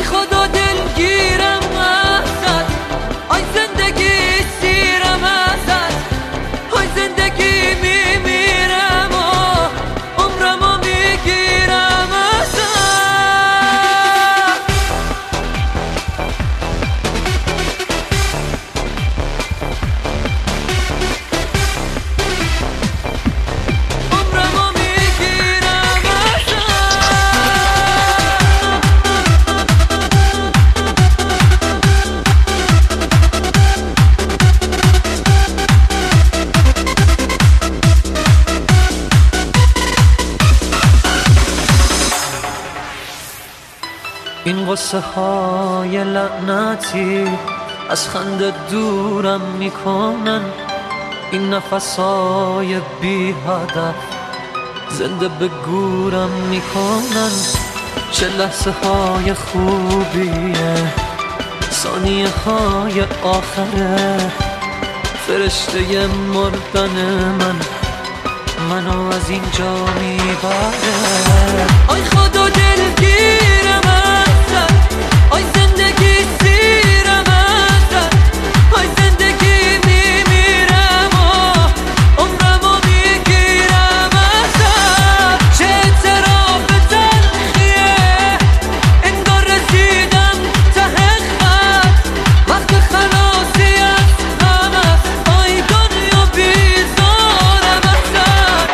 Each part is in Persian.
خدا دلگیرم ازت، آی زندگی سیرم ازت، آی زندگی میمیرم و عمرمو میگیرم ازت. این قصه های لعنتی از خنده دورم میکنن، این نفس های بی هدف زنده به گورم میکنن. چه لحظه های خوبیه، ثانیه های آخره، فرشته مردن منو از اینجا میبره. آی خدا دلگیرم ازت، آی زندگی سیرم ازت، آی زندگی میمیرم و عمرمو میگیرم ازت. چه اعتراف تلخیه، انگار رسیدم ته خط، وقت خلاصی از غم است، آی دنیا بیزارم ازت.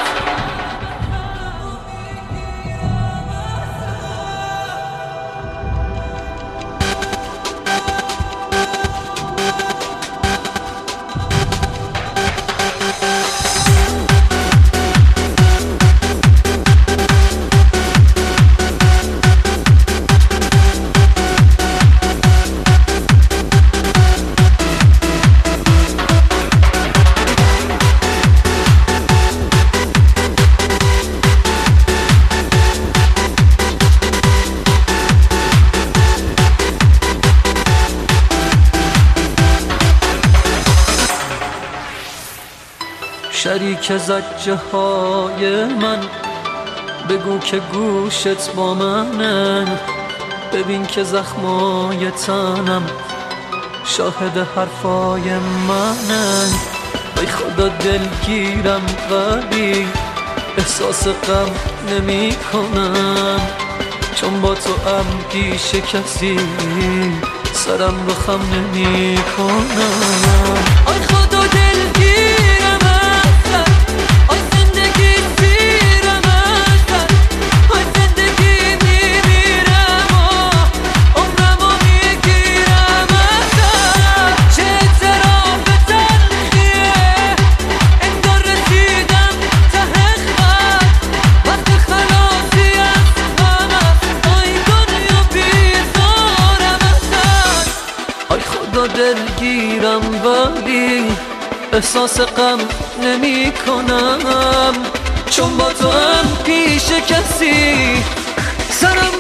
شریک زجه های من، بگو که گوشت با منه، ببین که زخمای تنم شاهد حرفای منه. ای خدا دلگیرم ولی احساس غم نمی کنم، چون با تو پیش کسی سرم رو خم نمی کنم. آی خدا دلگیرم ازت، آی زندگی سیرم ازت، آی زندگی میمیرم و عمرمو میگیرم ازت. چه اعتراف تلخیه، انگار رسیدم ته خط، وقت خلاصی از غم است، آی دنیا بیزارم ازت. آی خدا دلگیرم ولی احساس غم نمی کنم، چون با تو پیش کسی سرم